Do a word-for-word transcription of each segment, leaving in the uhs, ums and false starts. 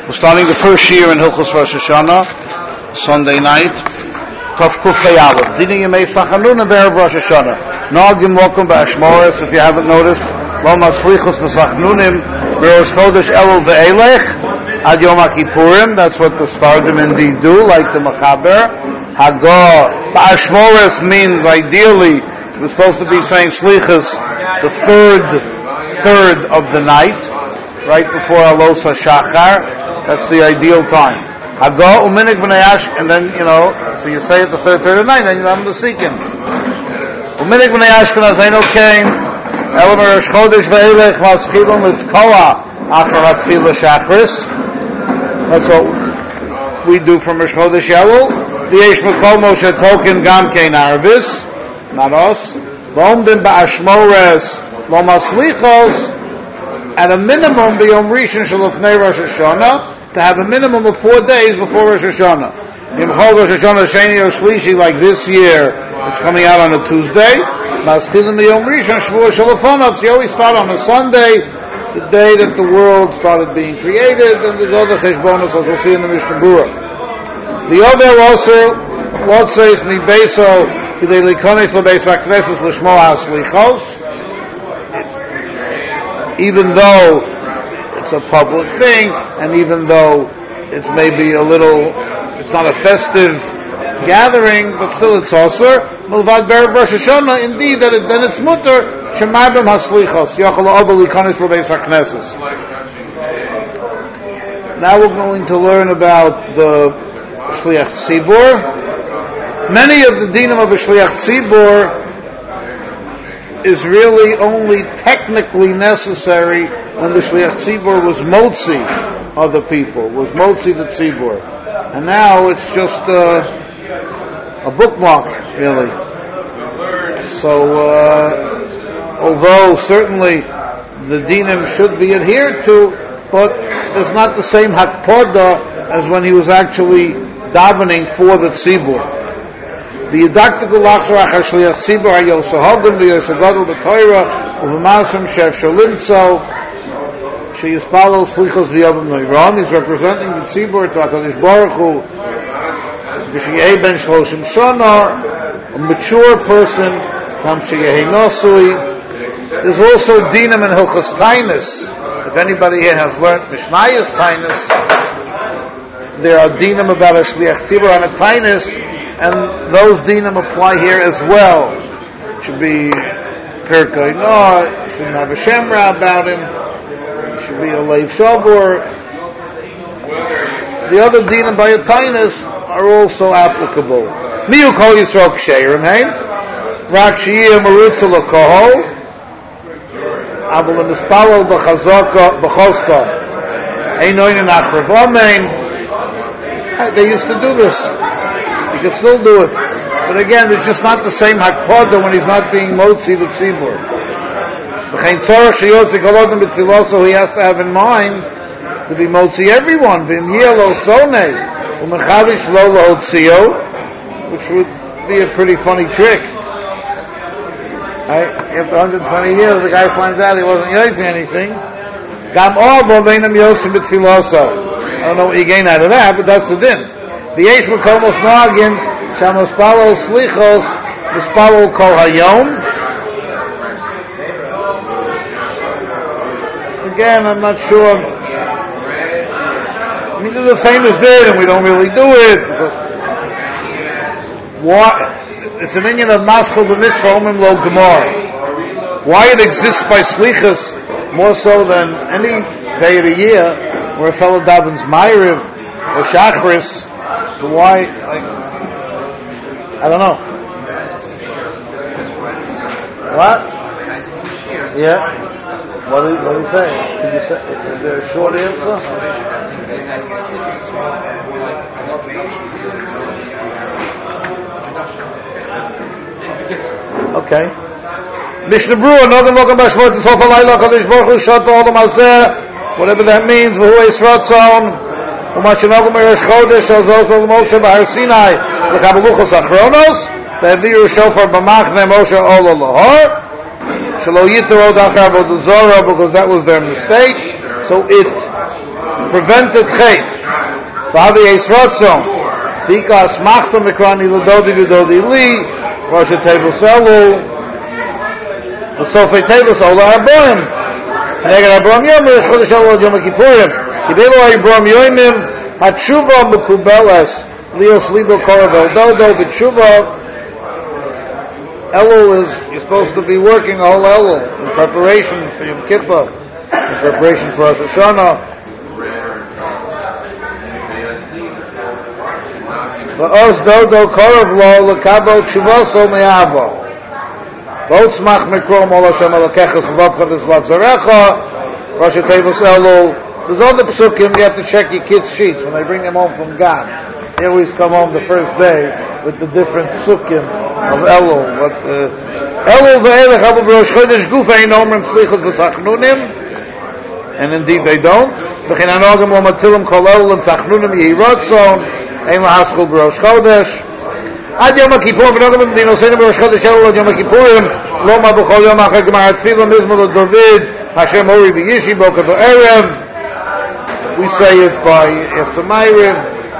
We're starting the first year in Hilchos Rosh Hashanah, Sunday night. Tov Kuf Pei Aleph. Dini Yemei Sachanunim Be'erev Rosh Hashanah. Nagim welcome Ba'ashmoris, if you haven't noticed. Lo Maslichos N'Sachanunim Be'rosh Chodesh Elul Ve'elech Ad Yom HaKippurim. That's what the Sfardim indeed do, like the Mechaber. Hagah Ba'ashmoris means ideally we're supposed to be saying Slichos the third third of the night, right before Alos HaShachar. That's the ideal time. Hagah uminik b'nei Ashkenaz, and then, you know, so you say it the third, third of the night, then you have the seeking. Uminik b'nei Ashkenaz, Eino Kain, Elam Rosh Chodesh ve'elech maschilon l'tkoa achar ha'tfila shachris. That's what we do from Rosh Chodesh Elul. V'yesh mekol Moshe token gam kein arvis, not us. V'omdim ba'ashmores lo maslichos, at a minimum b'yom rishon shalofnei Rosh Hashanah, to have a minimum of four days before Rosh Hashanah. Yom Chol Rosh Hashanah Sheni or Shlishi, like this year, it's coming out on a Tuesday. Maschilin b'yom rishon shvuah shalofonov. So you always start on a Sunday, the day that the world started being created, and there's other cheshbonos as we'll see in the Mishnah Berurah. The Ovel also, what says mi beso k'dei likonis lebeis hakneses l'shmo ha'slichos. Even though it's a public thing, and even though it's maybe a little, it's not a festive gathering, but still it's also Mulvad Be'erev Rosh Hashanah. Indeed, that it, then it's mutter Shemarbim Haslichos Yochel Ovel Likonis L'Beis HaKnesses. Now we're going to learn about the Shliach Tzibur. Many of the dinim of a Shliach Tzibur is really only technically necessary when the Shliach Tzibur was motzi other people, was motzi the Tzibur. And now it's just uh, a bookmark, really. So, uh, although certainly the dinim should be adhered to, but there's not the same hakpoda as when he was actually davening for the Tzibur. The yidaktiku lachzor achar shliach tzibur hayosahogim v'yosagadol b'toira u'v'masrim shef sholimtzo sheyispalo slichos v'yavim noyram. He's representing the tzibur to HaKadosh Baruch Hu v'sheyeh ben shloshim shana, a mature person, tam sheyeh nosui. There's also dinim and hilchos tainus. If anybody here has learned Mishnayos tainus, there are dinim about a shliach tzibur and a tainus, and those dinim apply here as well. It should be Pirkei No, it should have a Shemra about him, it should be a Leiv Shabur. The other dinim by a tainus are also applicable. Miu kol Yisrael k'sheirim, hey? Rak sheyeh marutza l'kohol, avol l'mispalel b'chozka, ein oinen achrav amein. They used to do this. You can still do it. But again, it's just not the same hakpoda when he's not being motzi the tzibur. So he has to have in mind to be motzi everyone. Which would be a pretty funny trick. Right? After one hundred twenty years, the guy finds out he wasn't yotzing anything. I don't know what you gain out of that, but that's the din. The Yesh Mekomos Nagin Shamospalo Slichos Mispalo Kol Hayom. Again, I'm not sure. I mean, there's a famous din, and we don't really do it because why? It's a minion of Maschil b'mitzvah Omim Lo Gemar. Why it exists by Slichos more so than any day of the year where a fellow davens Ma'ariv or Shachris. So why, like, I don't know. What? Yeah. What do you, what do you say? Can you say, is there a short answer? Okay. Mishnah Berurah, Nogam Lokam Bashmot, Sof Alayla, Kadosh Baruch Hu, Shot Olam Hazeh, whatever that means, V'hu Yisratzon, U'mashinogam Rosh Chodesh, Azot Moshe B'Har Sinai, L'Kabeluchos Achronos, Ve'aviru Shofar B'Machne Moshe Ol Lahor, Shelo Yitro Dachar Avodah Zarah, because that was their mistake. So it prevented chait. V'havi eis rotzon. Tika asmachta mekrani l'dodi v'dodi li. Rosh Tevis Elu. V'sofei Tevis Ola Arboim. Neged Arboim Yom. Rosh Chodesh Elu Yom Kippurim. Kibelu Arboim Yoimim. Hatshuva mekubeles. Lios libo koravel dodo. B'tshuva. Elul is, you're supposed to be working all Elul in preparation for Yom Kippur, in preparation for Rosh Hashanah. V'os dodo korav lo lekabo tshuvaso me'avo. V'otzmach mikrom ol Hashem alokeches v'vavchav v'vatzarecha. Rosh Tevis Elul. There's other psukim, you have to check your kids' sheets when they bring them home from Gan. They always come home the first day with the different psukim of Elul. But uh, Elul ve'elech habu b'rosh chodesh guf ein omrim slichos v'tachnunim, and indeed they don't. V'chein anogim lo matilim kol Elul and tachnunim yehi rotzon ein lahaskul b'rosh chodesh. Ad Yom Kippur v'nogim v'dinosenim b'rosh chodesh Elul ad Yom Kippurim lo ma b'chol yom achar gemar tefillah mizmor David Hashem hori v'yishi boker v'erev. We say it by after Ma'ariv,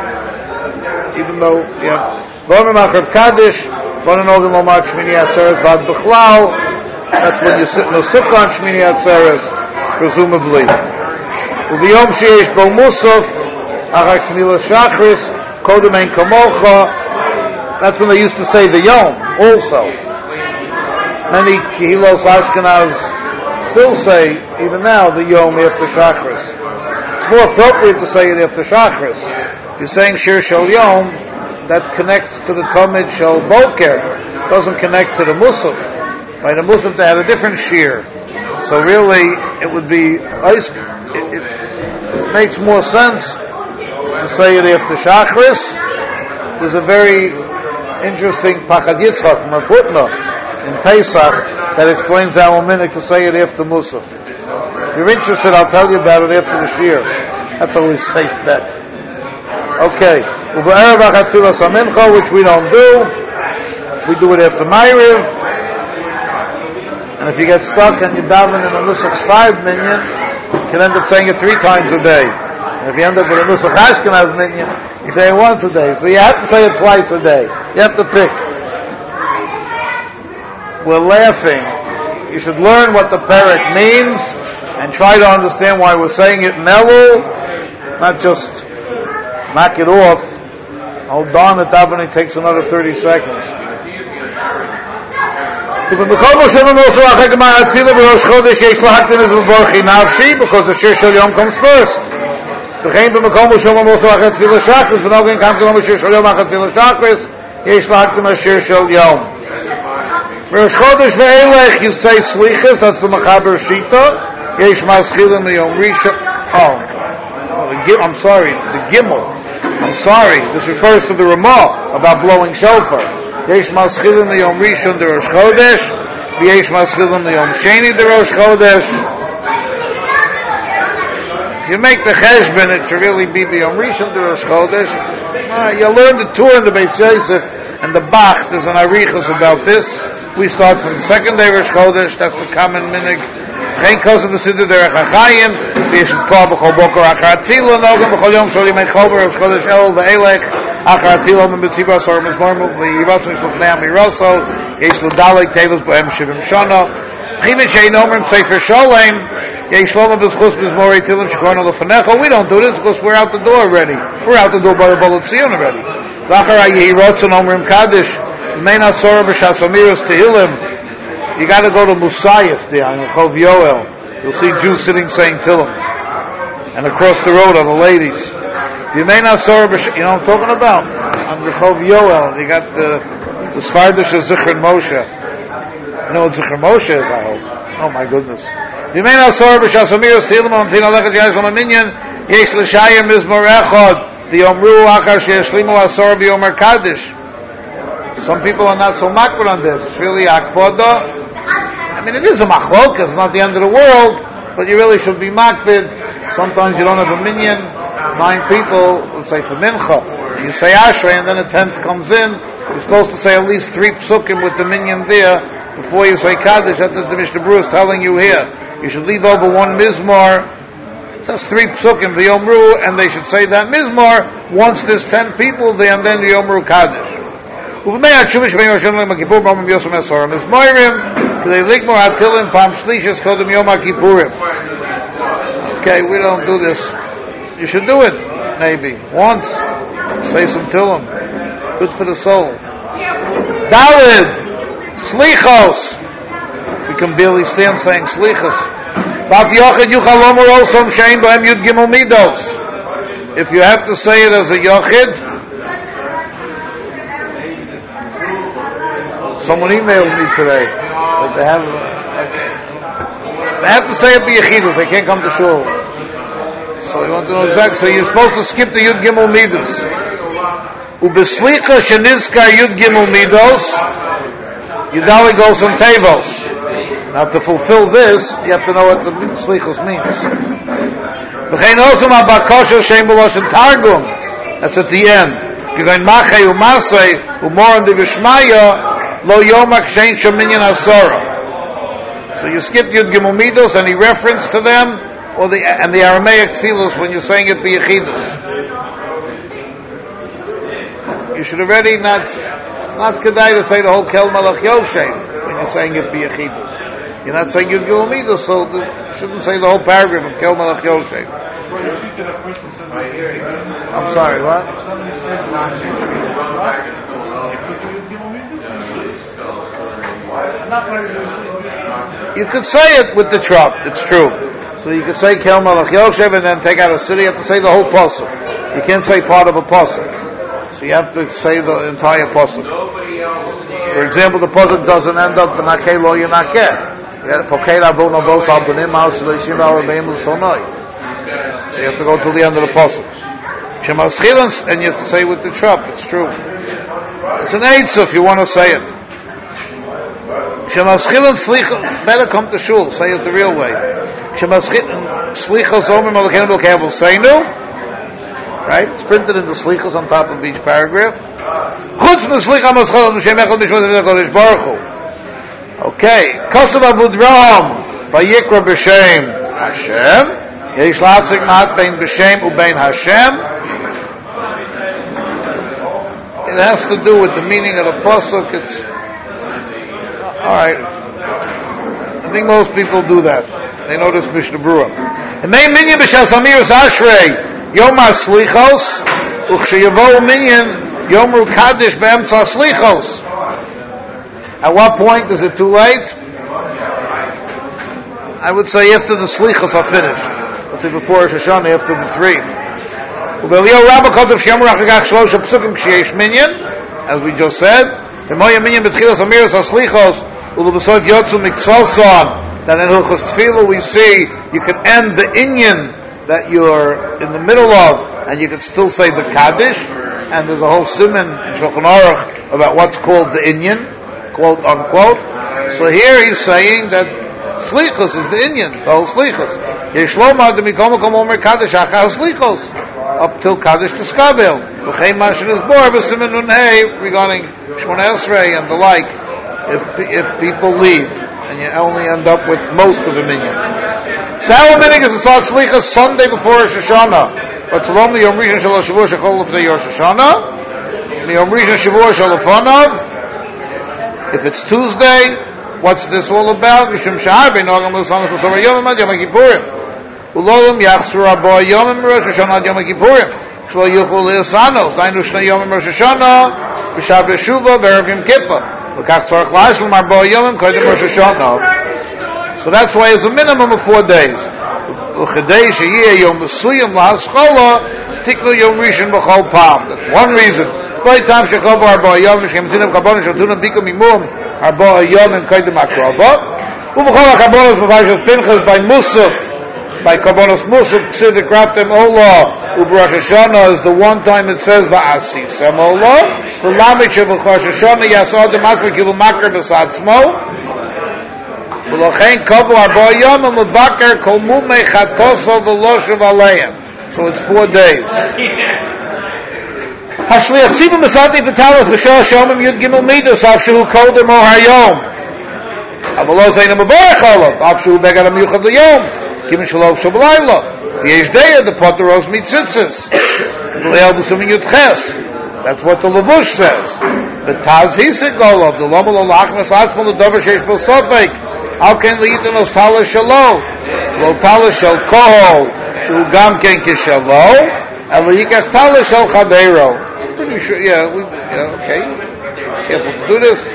even though, yeah. V'omim achar Kaddish, v'onogim lomar Shmini Atzeres v'ad b'chlal. That's when you sit in a sukkah on Shmini Atzeres, presumably. U'v'yom sheyesh bo musaf, achar Knilas Shachris, kodem ein kamocha. That's when they used to say the Yom, also. Many Kehilos Ashkenaz still say, even now, the Yom after Shachris. It's more appropriate to say it after Shachris. If you're saying Shir Shel Yom, that connects to the Talmud Shel Boker, doesn't connect to the Musaf. By the Musaf they had a different Shir. So really, it would be, it, it, it makes more sense to say it after Shachris. There's a very interesting Pachad Yitzchak from Rav Hutner in Pesach that explains our minhag to say it after Musaf. If you're interested, I'll tell you about it after the Shir. That's always a safe bet. Okay. U'ba'erev achat tfilas hamincha, which we don't do. We do it after Ma'ariv. And if you get stuck and you daven in a Nusach five minyan, you can end up saying it three times a day. And if you end up with a Nusach Ashkenaz minyan, you say it once a day. So you have to say it twice a day. You have to pick. We're laughing. You should learn what the parak means and try to understand why we're saying it in Elul, not just knock it off. Hold on, the davening takes another thirty seconds. Because the Shir Shel Yom comes first. Rosh Chodesh ve'elech, you say slichas, that's the Mechaber Shita. Yesh maschilim miyom rishon. Oh, I'm sorry, the Gimel. I'm sorry, this refers to the Ramah about blowing shofar. Yesh maschilim miyom rishon de Rosh Chodesh, v'yesh maschilim miyom sheni de Rosh Chodesh. If you make the cheshbon, it should really be the Yom Rishon de Rosh Chodesh. Uh, you learn the Torah in the Beis Yosef and the Bach. There's an arichos about this. We start from the second day Rosh Chodesh. That's the common minhag. Geen kozen besitter derech hachayim. V'yeshet kol b'chol boker achar atfila nogam b'chol yom shol yimei chol b'rosh chodesh el v'elech achar atfila men b'tzibah sor mizmor v'yivatzim shlufnei amiroso yesh lo dalek tevos b'hem shivim shana chivin shein omrim sefer sholem yesh lo b'zchus mizmor etilim shekorno lefanecha. We don't do this because we're out the door already. We're out the door by the Baal Tzion already. V'achar yehi rotzon omrim kaddish mein asor b'shas amiros tehillim. You got to go to Musayif there on Chov Yoel. You'll see Jews sitting saying Tillim. And across the road are the ladies. You may not saw, you know what I'm talking about? On the Chov Yoel, you got the the Svardish of Zichron Moshe. You know what Zichron Moshe is, I hope. Oh my goodness. You may not saw b'shas amiros Tillim on Tina Lechet Yais Laminyan Yesh L'Shayim Mizmor Echad the Omru Achar Sheyeshlimu Asor V'Yomer Kaddish. Some people are not so makbar on this. It's really akpoda. I mean, it is a machlok. It's not the end of the world, but you really should be makbid. Sometimes you don't have a minyan. Nine people, let's say for mincha, you say ashrei, and then a tenth comes in. You're supposed to say at least three psukim with the minyan there before you say kaddish. That's what the Mishnah Berurah is telling you here. You should leave over one mizmor That's three psukim v'yomru, and they should say that mizmor once there's ten people there, and then the yomru kaddish. Uv'mei hatshuva shebei Rosh Hashanah Yom Kippur b'amim yosem esorim mizmorim k'dei ligmor hatilim pam shlishis kodem Yom Kippurim. Okay, we don't do this. You should do it, maybe once. Say some tilim. Good for the soul. David, slichos. We can barely stand saying slichos. If you have to say it as a yochid, someone emailed me today that they have. Okay, they have to say it b'yechidus. They can't come to shul. So you want to know exactly. So you're supposed to skip the Yud Gimel Midos. Ubeslicha shenizkar Yud Gimel Midos. Yudali goes on Tevos. Now to fulfill this, you have to know what the slichos means. V'chein osam habakosha shem b'loshen targum. That's at the end. Givein machei u'masei u'moram divishmaya lo yomak shein shominyan asora. So you skip Yud Gimel Midos, any reference to them, or the and the Aramaic tefillos when you're saying it b'yechidus. You should already not. It's not kedai to say the whole Kel Malach Yoshev when you're saying it b'yechidus. You're not saying Yud Gimel Midos, so you shouldn't say the whole paragraph of Kel Malach Yoshev. I'm sorry, what? If somebody says you could say it with the trop, it's true. So you could say Kel Malach Yoshev and then take out a city. You have to say the whole pasuk. You can't say part of a pasuk. So you have to say the entire pasuk. For example, the pasuk doesn't end up v'nakeh lo yinakeh. So you have to go to the end of the pasuk. And you have to say with the trop. It's true. It's an eitzah if you want to say it. Better come to shul. Say it the real way. Right? It's printed in the slichos on top of each paragraph. Okay. Kosav avudraham vayikra b'shem Hashem. Yesh latzik mat bein b'shem ubein Hashem. It has to do with the meaning of the pasuk. It's all right. I think most people do that. They know this Mishnah Berurah. And they minyan b'shal samiras ashrei yom ha-slichos uchsheyavo minyan yomru kaddish be'emtza slichos. At what point is it too late? I would say after the slichos are finished. Let's say before Rosh Hashanah, after the three. As we just said, then in Hilchos Tefillah we see you can end the inyan that you're in the middle of, and you can still say the Kaddish, and there's a whole siman in Shulchan Aruch about what's called the inyan, quote unquote. So here he's saying that Slichos is the inyan, the whole Slichos. Up till Kaddish to Skabel. Regarding Shmona Esrei and the like, if if people leave, and you only end up with most of the minyan. Sour minig is to start Slichos Sunday before Rosh Hashanah. But Tzalom the Yom Rishon Shel Shavua Shechol Lefnei Rosh Hashanah, the Yom Rishon Shavua Shel Lefanav. If it's Tuesday, what's this all about? Mishum Sha'ar Bein Ogam L'Sanach L'Somer Yom Ad Yom Kippurim. Ulolam Yachzur Arba Yomim Rosh Hashanah Ad Yom Kippurim. Shlo Yuchlu L'Yasanos. Dainu Shnei Yomim Rosh Hashanah. V'Shav Yeshuva V'Erev Yom Kippur. L'Kach Tzarech La'ashlim Arba Yomim Kodem Rosh Hashanah. So that's why it's a minimum of four days. U'Chedei Sheyeh Yom Mesuyim L'Haschola Tiknu Yom Rishon B'Chol Pam. That's one reason. By the time Shekovo Arba Yomim Shemtinam Kabonim Shaltunam Bikum Imum Arba Yomim Kodem Akrova. U'B'Chol HaKabonos B'Vayshas Pinchas by Musaf. By Kabbanos Musaf, Ksidik Raftem Olah, U'Rosh Hashanah is the one time it says Va'asi Sem Olah, V'Lamich of Rosh Hashanah Yasod Dematva Kilu Makar V'Satzmo, V'Lochein Kovu Arba Yomim L'Vakar Kol Mumei Chatoso V'Loshev Aleim. So it's four days. Hashliach Tzibur Mesati V'Talos B'Shor Shomim Yud Gimel Midos Avshu Kodem O Hayom Avalo Zayin Mevorech Olav Avshu Begad HaMiyuchad L'Yom Kim Shalom Shabbalayla. The Yesh Deya, the Poteros Mitzitzis. The Leil B'Sum Yudches. That's what the Levush says. The Taz Hisik Golov, the Lomel Olachmas Atzmon, the Dover Sheish B'Sofek. How can we eat in those Tala Shalom? Lo Tala Shal Kohol, Shu Gam Ken Kishalo, and Lo Yikach Tala Shal Chaveiro. Pretty sure, yeah, we, yeah, okay. Careful to do this.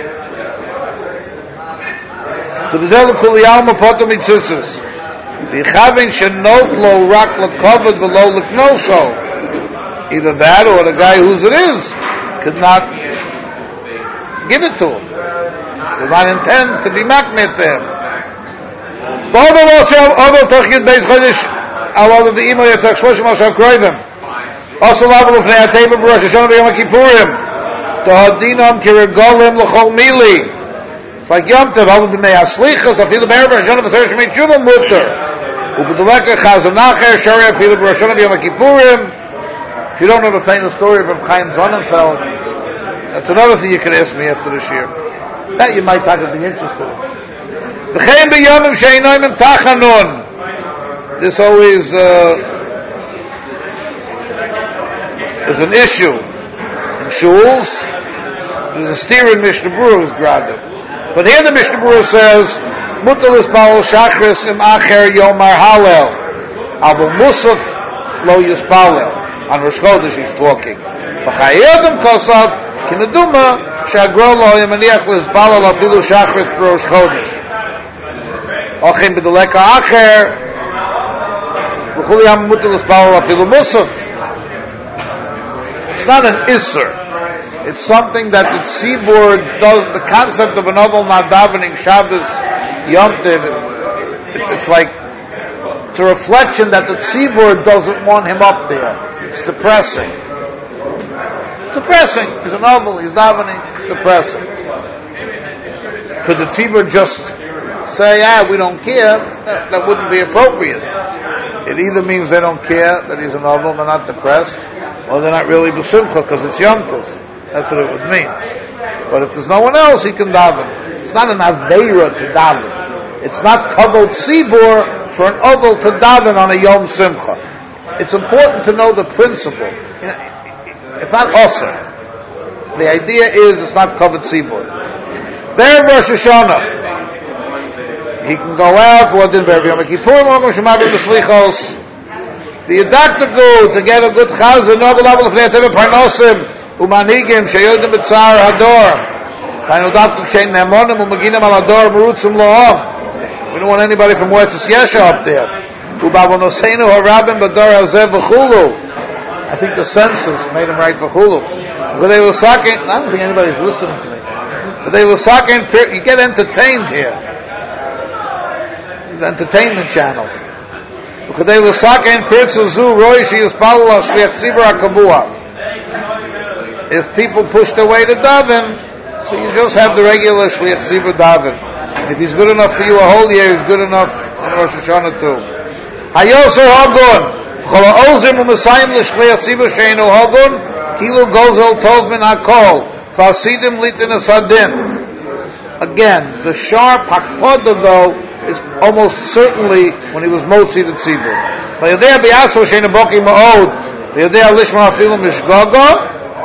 The Bezel Kuliyalma Poto Mitzitzis. The Chavin Shenot Lo Rak L'Kovad V'Lo L'Knosho. Either that or the guy whose it is could not give it to him. Does not intend to be maknet to him. B'Ovel also Ovel Tochgid Beis Chodesh Al Ovel V'Imo Yatach Shloshim Asher Kroivim. Also Lavel Ufnei HaTeva B'Rosh Hashanah B'Yom HaKippurim. Tohadinam Kirigolim L'Chol Mili. It's like Yom Tov, Ovel B'Mei HaSlichas, Afilu B'Erev Rosh Hashanah B'Tzorah Shemei Tshuva Mutter. U'B'Doleka Chazanacher Shari Afilu B'Rosh Hashanah B'Yom HaKippurim. If you don't know the famous story from Chaim Sonnenfeld, that's another thing you can ask me after this year. That you might talk to be interested in. V'chein b'yomim she'inoim tachanun. This always uh, is an issue in shuls. There's a steer in Mishnah Berurah's grada. But here the Mishnah Berurah says, Mutal is Paul Shachris im Acher Yomar Halel. Avol Musaf lo Yispalel. On Rosh Chodesh he's talking. V'chayodem kosav kineduma she'agro lo yemaniach l'izbalal afilu shachris b'Rosh Chodesh. Ochim b'deleka acher v'chuli yam mutal l'izbalal afilu musaf. It's not an isser. It's something that the tzibur does. The concept of an oval not davening Shabbos Yom Tov. It's, it's like it's a reflection that the tzibur doesn't want him up there. It's depressing. It's depressing. He's a novel. He's davening. It's depressing. Could the tzibur just say, "Ah, we don't care"? That, that wouldn't be appropriate. It either means they don't care that he's a novel, they're not depressed, or they're not really b'simcha because it's Yom Tov. That's what it would mean. But if there's no one else, he can daven. It's not an aveira to daven. It's not kavod tzibur for an oval to daven on a Yom Simcha. It's important to know the principle. You know, it's not osir. The idea is it's not kavod tzibur. There, Rosh Hashanah, he can go out. What did Be'er Yom Kippurim? Ogam Shemavim B'Slichos. The Yadaktagu to get a good chazan. Nogel Avol L'fnei HaTeva Parnosim Umanigim Sheyodim B'Tzar Hador. Kainu Davtuk Shein Nemonim Umaginim Al Hador Merutzim Lo'om. We don't want anybody from Moetzes Yesha up there. Ubavonoseinu Harabim Bador Hazeh V'Chulu. I think the census made him write V'Chulu. I don't think anybody's listening to me. But they you get entertained here. The entertainment channel. If people push their way to daven, so you just have the regular shliach tzibur daven. If he's good enough for you a whole year, he's good enough in Rosh Hashanah too. Hayoser hagun, v'chol ha'ozim u'mesayim l'shliach tzibur she'enu hagun, kilu gozel tov min hakol, fasidim litin asadin. Again, the sharp hakpodah though is almost certainly when he was motzi the tzibur. V'yodei bi'atzor she'enu boki ma'od, v'yodei lishma afilu mishgogo,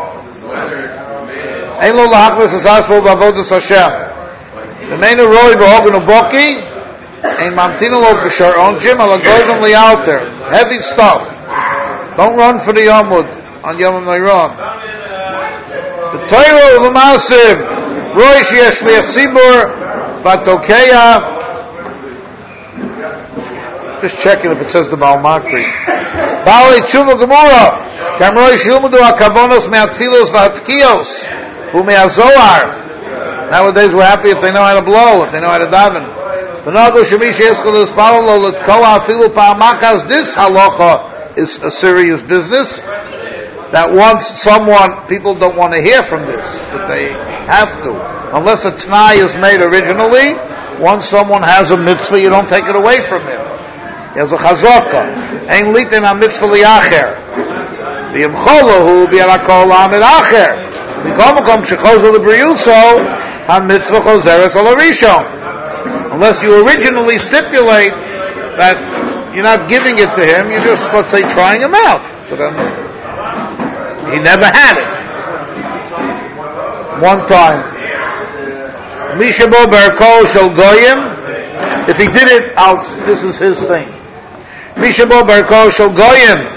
ein lo lahakmes asasvol v'avodas Hashem. The main roi v'hogun u'boki, ein mamtinu lo k'shar onjim ala goyim li'alter. Heavy stuff. Don't run for the Yomud on Yom HaMeiron. The Torah of the Masim, roi she'esh li'ach tzibur, v'atokeya. Just checking if it says the Baal Makri. Baalei Tshuva Gemura. Kamroi Shilmudu HaKavonos me'atfilos v'hatkiyos. Nowadays we're happy if they know how to blow, if they know how to daven. This halacha is a serious business. That once someone, people don't want to hear from this, but they have to. Unless a t'nai is made originally, once someone has a mitzvah, you don't take it away from him. He has a chazaka. Ein litin ha mitzvah li'acher. V'yimcholahu bi'arakol ha'amid acher. Unless you originally stipulate that you're not giving it to him, you're just, let's say, trying him out. So then, he never had it. One time, Mishabo Berko Shel Goyim, if he did it, I'll, this is his thing. Mishabo Berko Shel Goyim,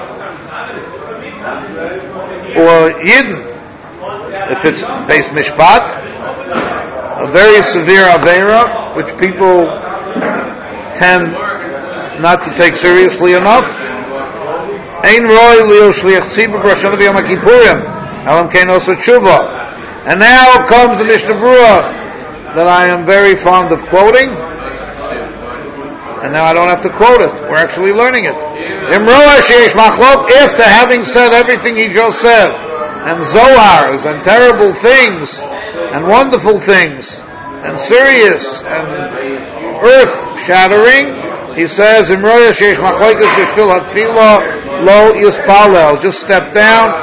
or Yidden, if it's Beis Mishpat, a very severe Aveira, which people tend not to take seriously enough. Ein roi leo shliach tzibur b'Rosh Hashanah v'Yom HaKippurim, elam kein osa tshuva. And now comes the Mishnah Berurah that I am very fond of quoting, and now I don't have to quote it. We're actually learning it. After having said everything he just said, and Zohars, and terrible things, and wonderful things, and serious, and earth-shattering, he says, just step down.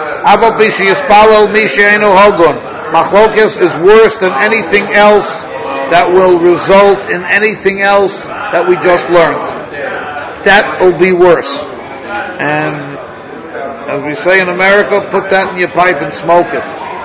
Machlokes is worse than anything else that will result in anything else that we just learned. That will be worse. And as we say in America, put that in your pipe and smoke it.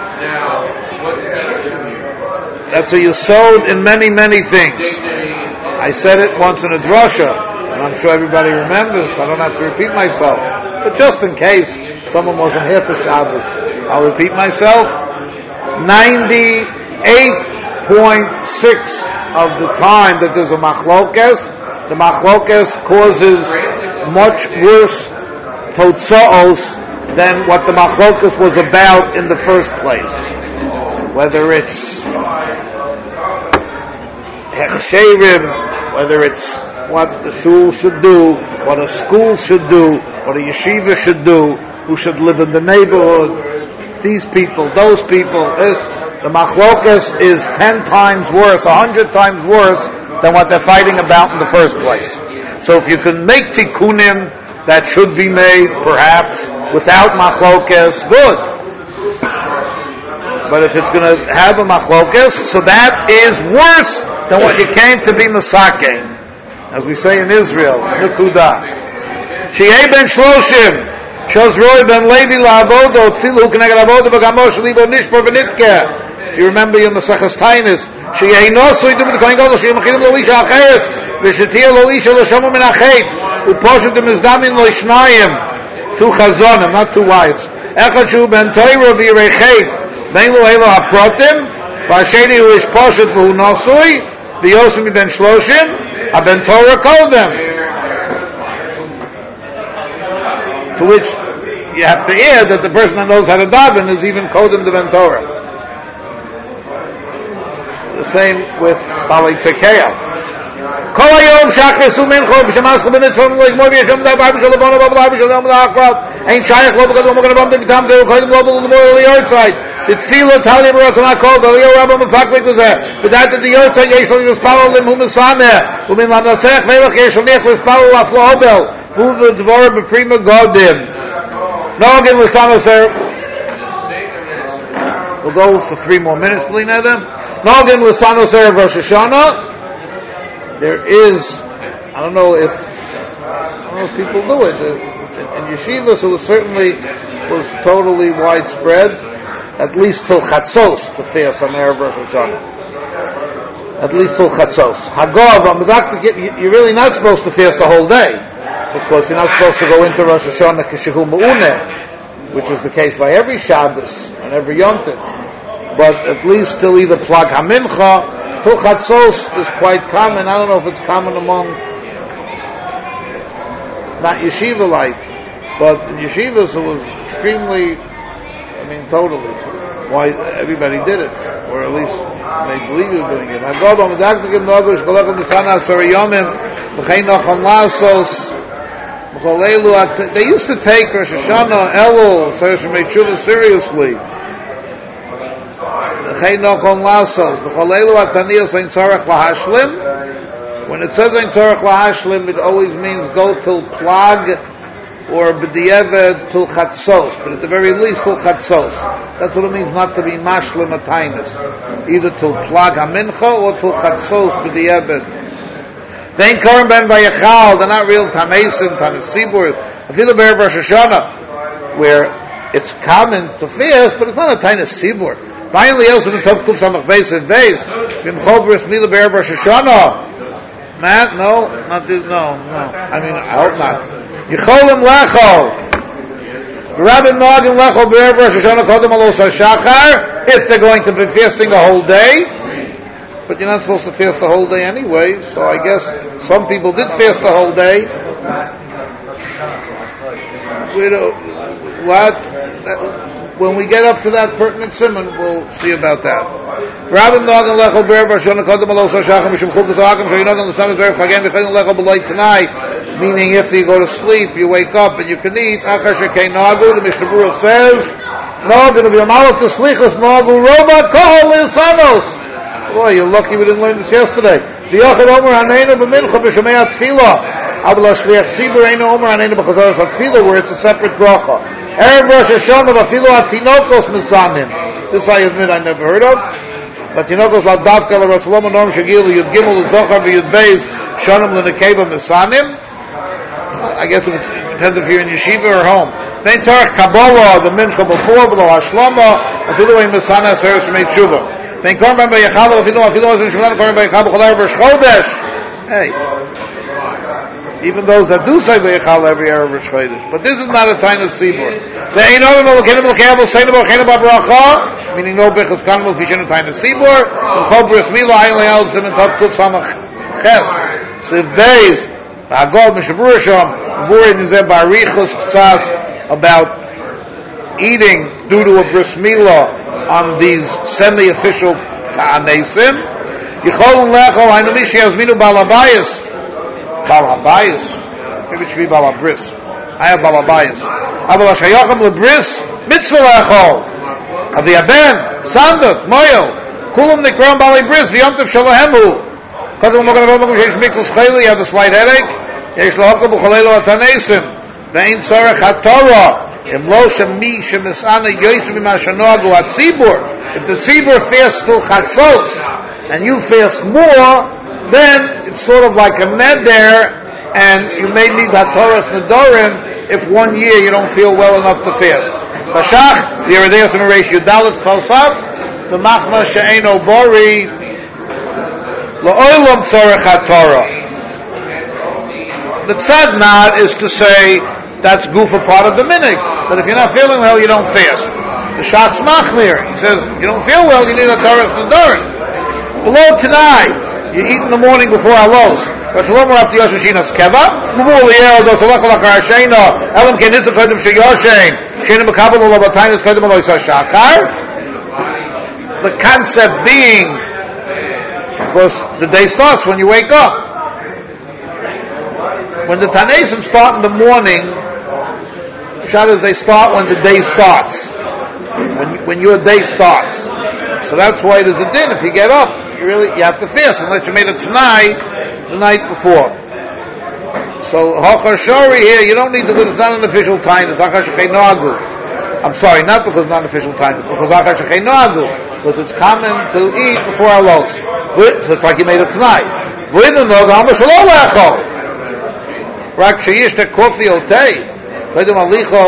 That's a yesod in many, many things. I said it once in a drasha, and I'm sure everybody remembers, I don't have to repeat myself. But just in case someone wasn't here for Shabbos, I'll repeat myself. ninety-eight point six of the time that there's a machlokes, the machlokes causes much worse totzaos than what the machlokes was about in the first place. Whether it's hechsherim, whether it's what the shul should do, what a school should do, what a yeshiva should do, who should live in the neighborhood, these people, those people, this, the machlokes is ten times worse, a hundred times worse than what they're fighting about in the first place. So if you can make tikkunim that should be made, perhaps, without machlokes, good. But if it's going to have a machlokes, so that is worse than what you came to be masake. As we say in Israel, Nekuda. Shi'ei ben shloshim, Shos Roy ben Levi la'avodo, tfilu k'neged avodo v'gamo shlibo nishpor v'nitkeh. If you remember your Maseches Tainis, Shi'ei nosu yidu b'tkoyin godol, Shi'ei mechinim lo isha acheres, v'shetiyah lo isha lo shomu min achet, u'poshet d'mizdamin lo ishnayim, two chazonim, not two wives. Echad shu ben toiro v'yirechet, ben lo elo haprotim, v'asheni hu ish poshet v'hu nosui, v'yosim ben shloshim, ha-ben Torah kodem. To which you have to add that the person that knows how to daven is even kodem the ben Torah. The same with Bali Tekeah. Kol hayom shachris u'mincho v'shamaschu b'mitzvah v'legmor v'yeshem d'arbaim shel levonu v'avlav shel yom l'achrat ein shayach lo v'gadol mogen avam d'gitam de'u kodem lo v'lemor l'yortzeit the tefillah tali b'ratzon ha'kol v'liyo rabba mefakvik v'zeh v'dat the yortzeit yesh lo yisparo lim hu mesameh u'min l'nasech v'elach yesh lo nich l'yisparo l'aflo obel v'u v'dvor b'prima godim. Nogin l'sama sir. We'll go for three more minutes, please, Adam. Nogin l'sano sir of Rosh Hashanah. There is, I don't know if, I don't know if people do it. In, in yeshivas, it was certainly was totally widespread, at least till Chatzos, to fast on Erev Rosh Hashanah. At least till Chatzos. Hagov, you're really not supposed to fast the whole day, because you're not supposed to go into Rosh Hashanah Kishehu Ma'uneh, which is the case by every Shabbos and every Yom Tov. But at least till either Plag HaMincha, till Chatzos is quite common. I don't know if it's common among not yeshiva-like, but in yeshivas it was extremely, I mean, totally. Why everybody did it, or at least they believe you were doing it. They used to take Rosh Hashanah, Elul, Seir Shemei Tshuva seriously. When it says Ein Tzorech Lahashlim, it always means go till Plag or B'di'eved till Chatzos, but at the very least till Chatzos. That's what it means not to be Mashlim Atainis, either till Plag HaMincha or till Chatzos B'di'eved. They ain't Koren Ben Vayachal, they're not real Tanesim, Tanesibur. Afilu Be'er Rosh Hashanah, where it's common to fast, but it's not a Tanesibur. Finally, else in the Tov Kuf Samach Beis and Beis, Bimchol Bris Mila Be'er Rosh Hashanah. Matt, no, not this, no, no. I mean, I hope not. Yicholim Lechol. Rabbi Nogin Lechol Be'er Rosh Hashanah Kodem Alos HaShachar, if they're going to be fasting a whole day. But you're not supposed to fast the whole day anyway, so I guess some people did fast the whole day. We don't, what? When we get up to that pertinent simon, we'll see about that. Rabbi Nogin Lechol Be'er Rosh Hashanah Kodem Alos HaShachar Mishum Chukas HaHakim Shei Nogin L'Samet Be'er Chagem V'Chagem Lechol B'Loi tonight, meaning after you go to sleep, you wake up and you can eat. Achar Shekei Nagu, the Mishnah Berurah says, Nogin V'Yamalot T'Slichos Nagu Rova Kohol L'Yisanos. Boy, you're lucky we didn't learn this yesterday. The Yochid Omer Haneinu b'Mincha b'Shemei HaTfilah. Avol HaShliach Tzibur Einu Omer Haneinu b'Chazaros HaTfilah, where it's a separate bracha. Erev Rosh Hashanah v'Afilu HaTinokos Misanim. This I admit I never heard of. But Tinokos v'Davka l'Ratzlom Anom Shagil Yud Gimel l'Zochar v'Yud Beis Shanim l'Nekeva Misanim. I guess it depends if you're in yeshiva or home. Then Tzarech Kabbalah, the Mincha before, v'lo Hashlama, Afilu Ein Misana Aseres Shemei Tshuva. Then Korban B'Yachal, Afilu Afilu Afilu Shemlan, Korban B'Yachal, B'Cholai Rosh Chodesh. Hey, even those that do say B'Yachal every Erev Rosh Chodesh, but this is not a time of Sibur. The Ein Orim Olokeinu B'Lekei Seinu B'Cheinu B'Bracha, meaning no Bechus Kanel V'Shin time of Sibur. B'Chol Bris Mila Ayin Le'al B'Sim Tov Kut Samach Ches Siv Beis Hagol Mishabur Sham Vurin Nizeh Barichus Ktsas about eating due to a Bris Mila on these semi-official ta'anesim. Yicholun lechol hainu mishi yazminu balabayis. Balabayis. Maybe it should be balabris. I have balabayis. Aval hashayachim lebris mitzvah lechol. Avi aben, sanduk, moyo. Kulam nikram balay bris v'yomtiv shalahemu. Because when we're going to go to mikvus chayli, you have a slight headache. Yesh lahokal b'cholelo ta'anesim. Ve'in tzarech haTorah. If the tzibur fasts till chatzos and you fast more, then it's sort of like a neder, and you may need hatoras nedorim if one year you don't feel well enough to fast. Tashach, the Yeredeus in Reish Yudalit Khalsav, the Machma She'eino Bori, La'olam Tzorech HaTorah. The tzadnad is to say, that's gufa part of the minig. That if you're not feeling well, you don't fast. The Shatz Machmir, he says, if you don't feel well, you need a Torah Nedarim. Below tonight, you eat in the morning before Alos. But Shalom Rav Tiyosh Shinas Keva, Muvul Yel, Dosalach Lakar Sheina, Elam Kenitza Kodim Sheyoshein, Sheina Makabal Olabatainis Kodim Aloisa Shachar. The concept being, because the day starts when you wake up. When the Tanesim start in the morning, Pshat is they start when the day starts, when you, when your day starts. So that's why there's a din. If you get up, you really you have to fast unless you made it tonight, the night before. So Hachar Shari here, you don't need to do. It's not an official time. It's Hachar Shechei Nagu. I'm sorry, not because it's not an official time, but because Hachar Shechei Nagu, because it's common to eat before Alos. So it's like you made it tonight. Rak sheyishte kofi o tei. Meaning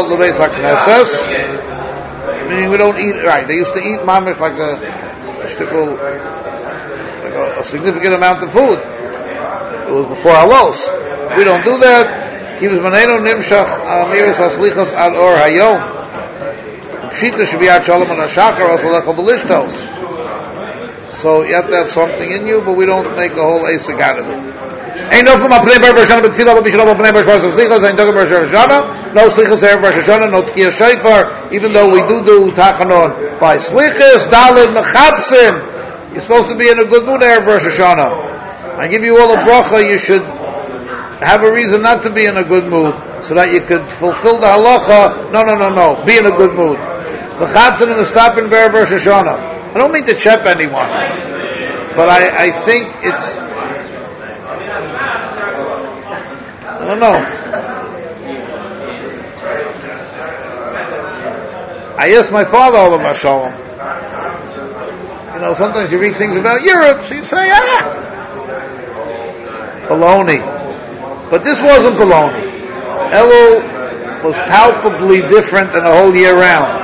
we don't eat, right, they used to eat mamish like a, a, shtickle, like a, a significant amount of food. It was before Alos. We don't do that. Kibus maneno nimshach amiris haslichas ad or hayom. Pshita should be ad shalom and hashachar also lechol belishtos. So you have to have something in you, but we don't make a whole asik out of it. Ain't no from a pnei bar Rosh Hashanah, but tefillah, but b'shalom pnei bar Rosh Hashanah, ain't talking about Rosh Hashanah, no slichas erev Rosh Hashanah, no tkiyah shofar, even though we do do tachanon by slichas, dalid, mechapsim. You're supposed to be in a good mood erev Rosh Hashanah. I give you all a bracha, you should have a reason not to be in a good mood, so that you could fulfill the halacha. No, no, no, no, be in a good mood. Mechapsim and the stop in erev Rosh Hashanah. I don't mean to chep anyone, but I, I think it's, I don't know. I asked my father all about Shalom. You know, sometimes you read things about Europe, so you say, ah. baloney. But this wasn't baloney. Elul was palpably different than a whole year round.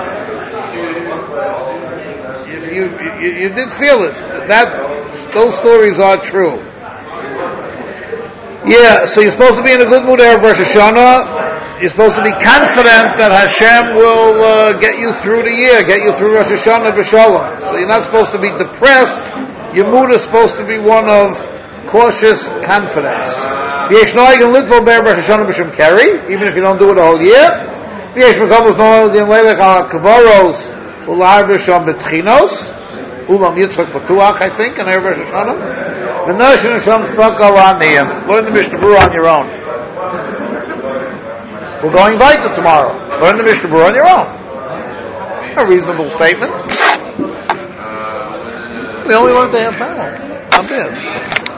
If you, you you did feel it, that those stories are true. Yeah, so you're supposed to be in a good mood there, Rosh Hashanah. You're supposed to be confident that Hashem will uh, get you through the year, get you through Rosh Hashanah b'shalom. So you're not supposed to be depressed. Your mood is supposed to be one of cautious confidence. Even if you don't do it the whole year. I think, and Rosh Hashanah. Learn the Mishnah Berurah on your own. We're going weiter tomorrow. Learn the Mishnah Berurah on your own. A reasonable statement. We only learned a half hour. Not bad.